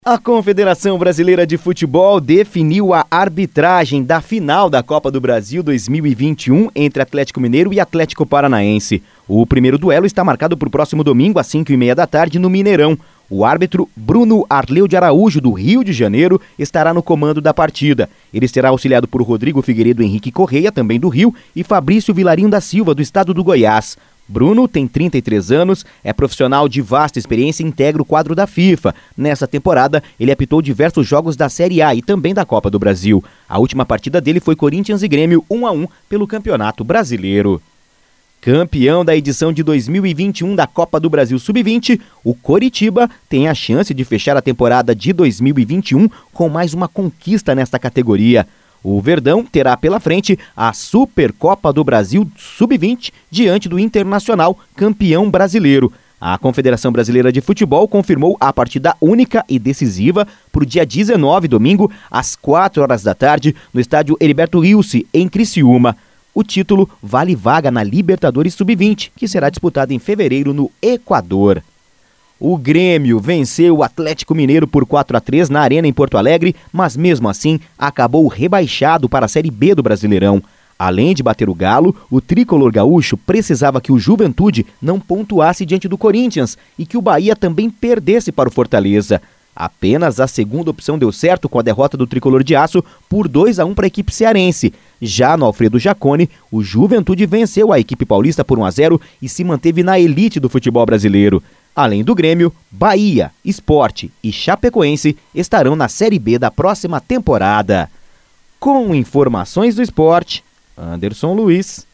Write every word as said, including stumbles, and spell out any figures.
A Confederação Brasileira de Futebol definiu a arbitragem da final da Copa do Brasil dois mil e vinte e um entre Atlético Mineiro e Atlético Paranaense. O primeiro duelo está marcado para o próximo domingo, às cinco e meia da tarde, no Mineirão. O árbitro Bruno Arleu de Araújo, do Rio de Janeiro, estará no comando da partida. Ele será auxiliado por Rodrigo Figueiredo Henrique Correia, também do Rio, e Fabrício Vilarinho da Silva, do estado do Goiás. Bruno tem trinta e três anos, é profissional de vasta experiência e integra o quadro da FIFA. Nessa temporada, ele apitou diversos jogos da Série A e também da Copa do Brasil. A última partida dele foi Corinthians e Grêmio um a um pelo Campeonato Brasileiro. Campeão da edição de dois mil e vinte e um da Copa do Brasil sub vinte, o Coritiba tem a chance de fechar a temporada de dois mil e vinte e um com mais uma conquista nesta categoria. O Verdão terá pela frente a Supercopa do Brasil sub vinte diante do Internacional, campeão brasileiro. A Confederação Brasileira de Futebol confirmou a partida única e decisiva para o dia dezenove, domingo, às quatro horas da tarde, no estádio Heriberto Wilson, em Criciúma. O título vale vaga na Libertadores sub vinte, que será disputada em fevereiro no Equador. O Grêmio venceu o Atlético Mineiro por quatro a três na Arena em Porto Alegre, mas mesmo assim acabou rebaixado para a Série B do Brasileirão. Além de bater o Galo, o tricolor gaúcho precisava que o Juventude não pontuasse diante do Corinthians e que o Bahia também perdesse para o Fortaleza. Apenas a segunda opção deu certo com a derrota do tricolor de aço por dois a um para a equipe cearense. Já no Alfredo Jaconi, o Juventude venceu a equipe paulista por um a zero e se manteve na elite do futebol brasileiro. Além do Grêmio, Bahia, Sport e Chapecoense estarão na Série B da próxima temporada. Com informações do esporte, Anderson Luiz.